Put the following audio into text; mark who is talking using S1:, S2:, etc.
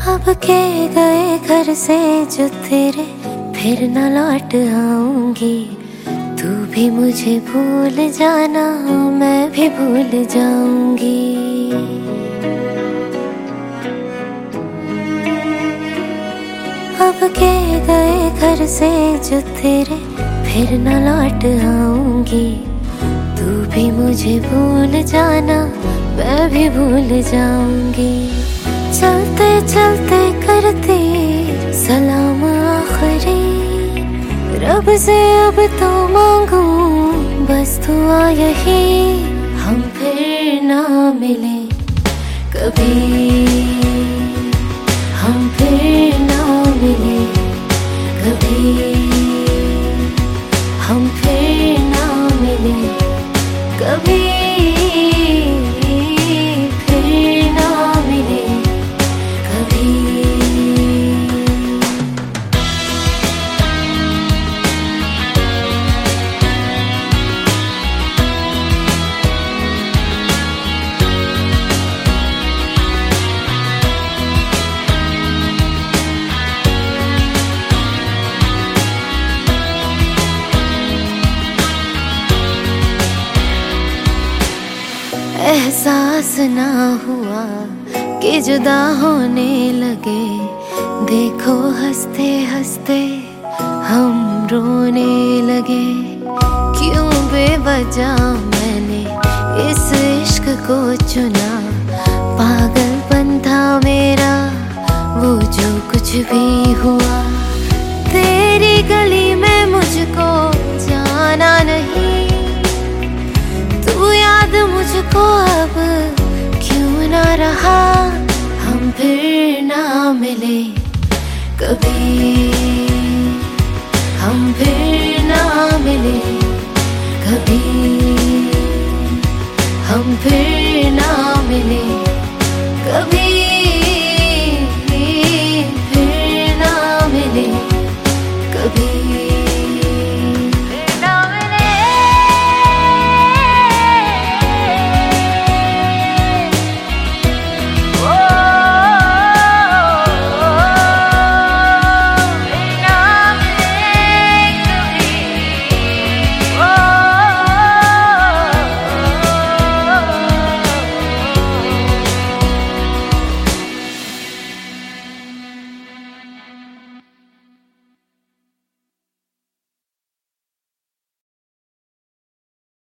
S1: अब के गए घर से जो तेरे, फिर न लौट आऊंगी। तू भी मुझे भूल जाना, मैं भी भूल जाऊंगी। अब के गए घर से जो तेरे, फिर न लौट आऊंगी। तू भी मुझे भूल जाना, मैं भी भूल जाऊंगी। चलते चलते करती सलाम आखिरी, रब से अब तो मांगू बस दुआ यही। हम फिर ना मिले कभी, हम फिर ना मिले कभी, हम फिर ना मिले कभी, फिर ना मिले कभी। एहसास ना हुआ कि जुदा होने लगे। देखो हंसते हंसते हम रोने लगे। क्यों बेवजह मैंने इस इश्क को चुना। पागलपन था मेरा वो जो कुछ भी हुआ। तेरी गली में मुझको जाना नहीं। तू याद मुझको अब क्यों ना रहा। हम फिर ना मिले कभी, हम फिर ना मिले कभी, हम फिर ना मिले।